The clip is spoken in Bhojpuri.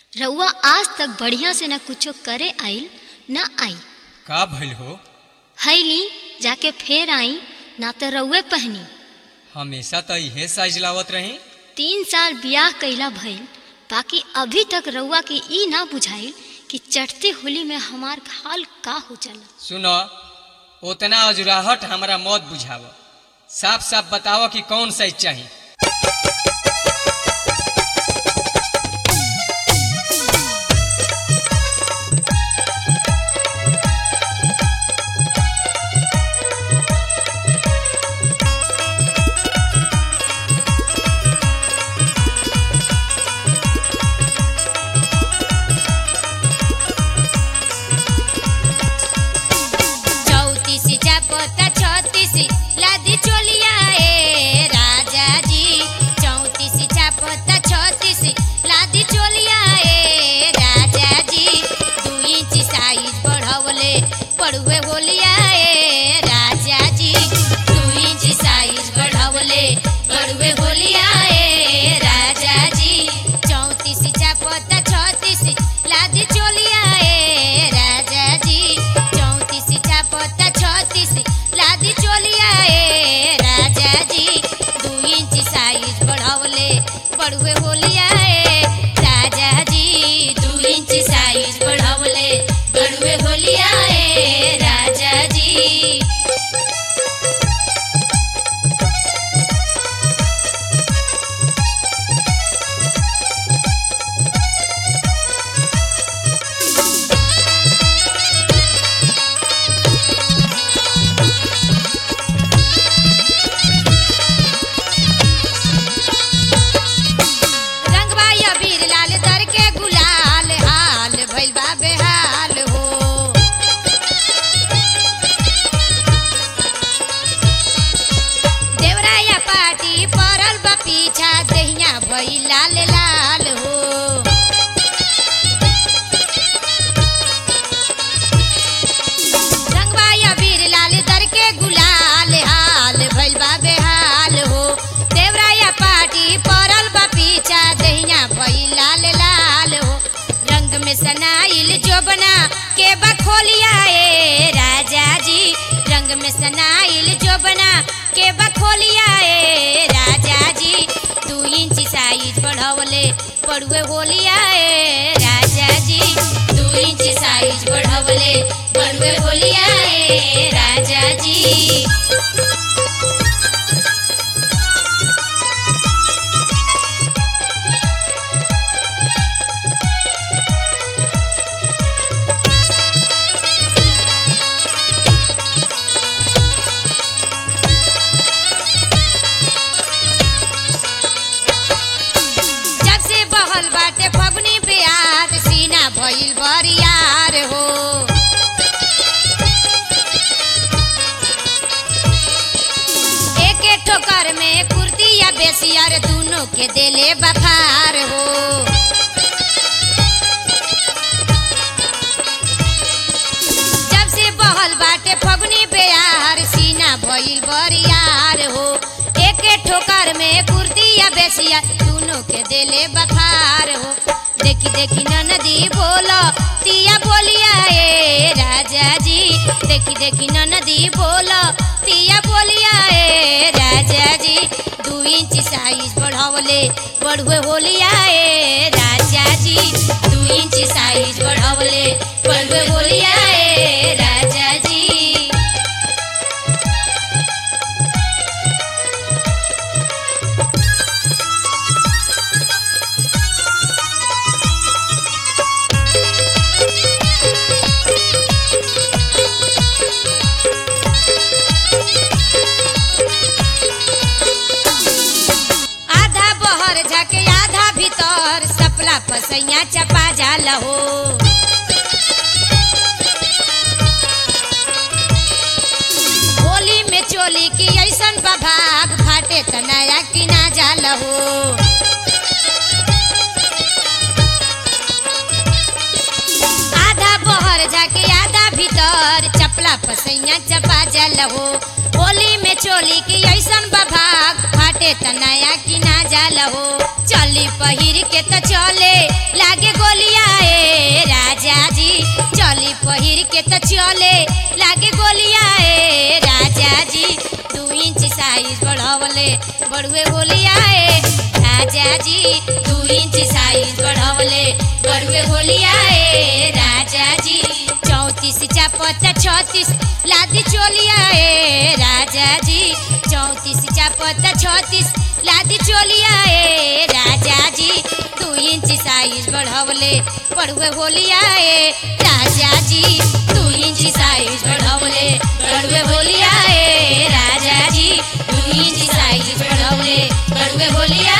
रउआ आज तक बढ़िया से न कुछो करे आइल न आई। का भइल हो? हैली जाके फेर आई ना तो रउए पहनी। हमेशा तो इहे साइज लावत रही। 3 साल बियाह कैला भइल, बाकी अभी तक रउआ के ई ना बुझाइल कि चढ़ती होली में हमार हाल का हो जाला। सुनो, उतना अजुराहट हमारा मत बुझाव। साफ साफ बताओ कि कौन साइज चाहिए। बढ़वे होलिया ए राजा जी, 2 इंच साइज बढ़वले बढ़वे होलिया ए राजा जी। भइल बरियार हो, एके ठोकर में कुर्ती या बेसियर दोनों के देले बखार हो। जब से बहल बाटे फगुनी बेयार, सीना भइल बरियार हो, एके ठोकर में कुर्ती या बेसियर दोनों के देले बखार हो। देखी देखी ननदी बोलो तिया बोलिया ए राजा जी, देखी देखी ननदी बोलो तिया बोलिया ए राजा जी। 2 इंच साइज बढ़वले बढ़वे होलिया ए राजा जी, 2 इंच साइज बढ़वले बढ़वे होलिया ए राजा जी। पसैया चपा जाला हो, होली में चोली की ऐसन बभाग फाटे तनाया की ना जाला हो। आधा बहर जाके आधा भीतर चपला पसैया चपा जाला हो, होली में चोली की ऐसन बभाग फाटे तनाया की ना जाला हो। चली पहिर के त चले लागे गोली छोड़ी के तो चले लागे गोलिया ए राजा जी 2 इंच साइज बढ़वले बड़ुए गोलिया ए राजा जी 2 इंच साइज बढ़वले बड़ुए गोलिया ए राजा जी 34 चापता 36 लादी चोलिया ए राजा जी 34 चापता 36 लादी चोलिया ए राजा जी 2 इंच साइज बढ़वले बड़ुए होलिया ए राजा जी 2 इंच साइज बढ़वले बड़ुए होलिया ए राजा जी 2 इंच साइज बढ़वले बड़ुए होलिया